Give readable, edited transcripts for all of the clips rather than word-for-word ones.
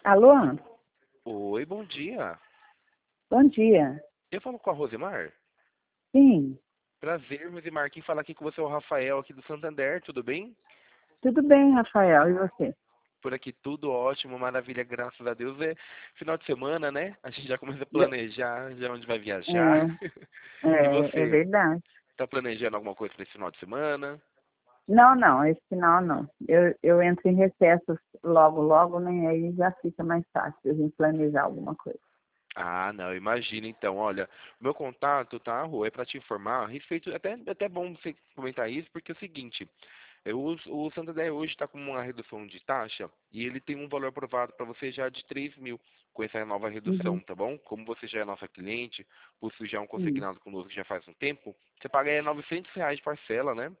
Alô? Oi, bom dia. Bom dia. Eu falo com a Rosemar. Sim, Prazer, Rosemar. Quem fala aqui com você é o Rafael, aqui do Santander, tudo bem? tudo bem, Rafael, e você? Por aqui tudo ótimo, maravilha, graças a Deus. É final de semana, né? A gente já começa a Eu- planejar já onde vai viajar. É, E é você, verdade. tá planejando alguma coisa para esse final de semana? Não, não, esse final não. Eu entro em recesso logo, logo, né? Aí já fica mais fácil a gente planejar alguma coisa. Ah, não, imagina então, olha, meu contato, tá, Rô, é para te informar a respeito, até bom você comentar isso, porque é o seguinte, o Santander hoje está com uma redução de taxa e ele tem um valor aprovado para você já de 3.000 com essa nova redução, Uhum, tá bom? Como você já é nossa cliente, possui já um sim. consignado conosco já faz um tempo, você paga aí R$ 900 de parcela, né?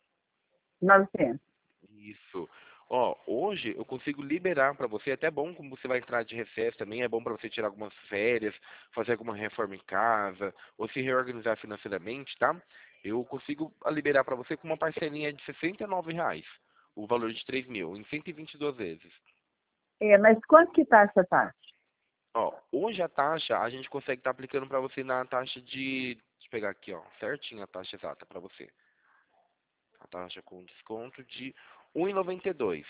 900. Isso. Ó, hoje eu consigo liberar para você, é até bom como você vai entrar de recesso também, é bom para você tirar algumas férias, fazer alguma reforma em casa, ou se reorganizar financeiramente, tá? Eu consigo liberar para você com uma parcelinha de R$ 69, o valor de 3.000, em 122 vezes. Mas quanto que tá essa taxa? Ó, hoje a taxa, a gente consegue estar aplicando para você na taxa de, deixa eu pegar aqui, ó, certinho a taxa exata para você. A taxa com desconto de 1,92.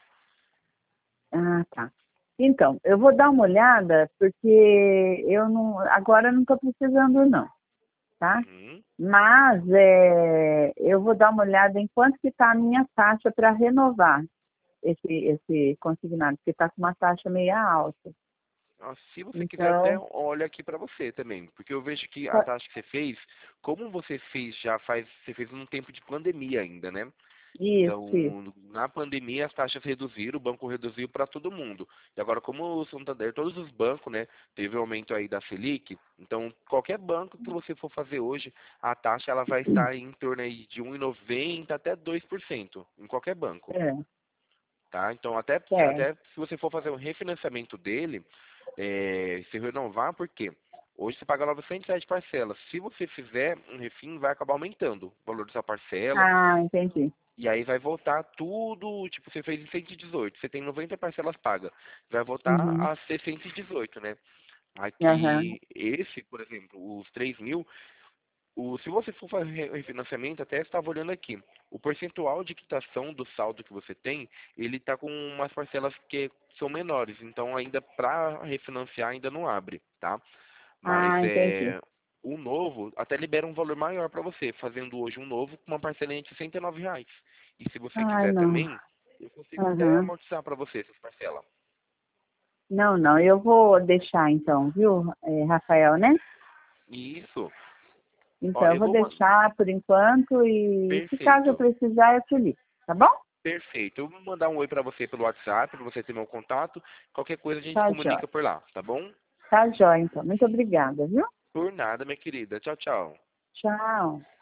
Ah, tá. Então, eu vou dar uma olhada, porque eu não, agora eu não estou precisando, não, tá? Uhum. Mas eu vou dar uma olhada em quanto que está a minha taxa para renovar esse consignado, porque está com uma taxa meio alta. Ah, se você quiser, até Então, olha aqui para você também, porque eu vejo que a só- taxa que você fez, como você fez já faz, você fez num tempo de pandemia ainda, né? isso. Então, na pandemia as taxas reduziram, o banco reduziu para todo mundo. E agora, como o Santander, todos os bancos, né, teve um aumento aí da Selic, então qualquer banco que você for fazer hoje, a taxa ela vai estar em torno aí de 1,90 até 2% em qualquer banco, É, tá? Então, é. até se você for fazer um refinanciamento dele, se renovar, por quê? Hoje você paga R$ 907 parcelas. Se você fizer um refim, vai acabar aumentando o valor dessa parcela. Ah, entendi. E aí vai voltar tudo, tipo, você fez em 118, você tem 90 parcelas pagas. Vai voltar Uhum. a ser 118, né? Aham. Aqui, esse, por exemplo, os 3.000, se você for fazer refinanciamento, até estava olhando aqui, o percentual de quitação do saldo que você tem, ele está com umas parcelas que são menores, então ainda para refinanciar ainda não abre, tá? Mas Ah, entendi. o novo até libera um valor maior para você, fazendo hoje um novo com uma parcelinha de R$ 69. E se você Ai, quiser não. também, eu consigo até Aham. amortizar para você essas parcelas. Não, não, eu vou deixar então, viu, Rafael, né? Isso. Ó, Então, eu eu vou vou mandar. deixar por enquanto e se caso eu Perfeito. precisar, eu te ligo, tá bom? Perfeito. Eu vou mandar um oi para você pelo WhatsApp, para você ter meu contato. Qualquer coisa a gente Tá comunica jóia. por lá, tá bom? Tá jóia, então. Muito obrigada, viu? Por nada, minha querida. Tchau, tchau. Tchau.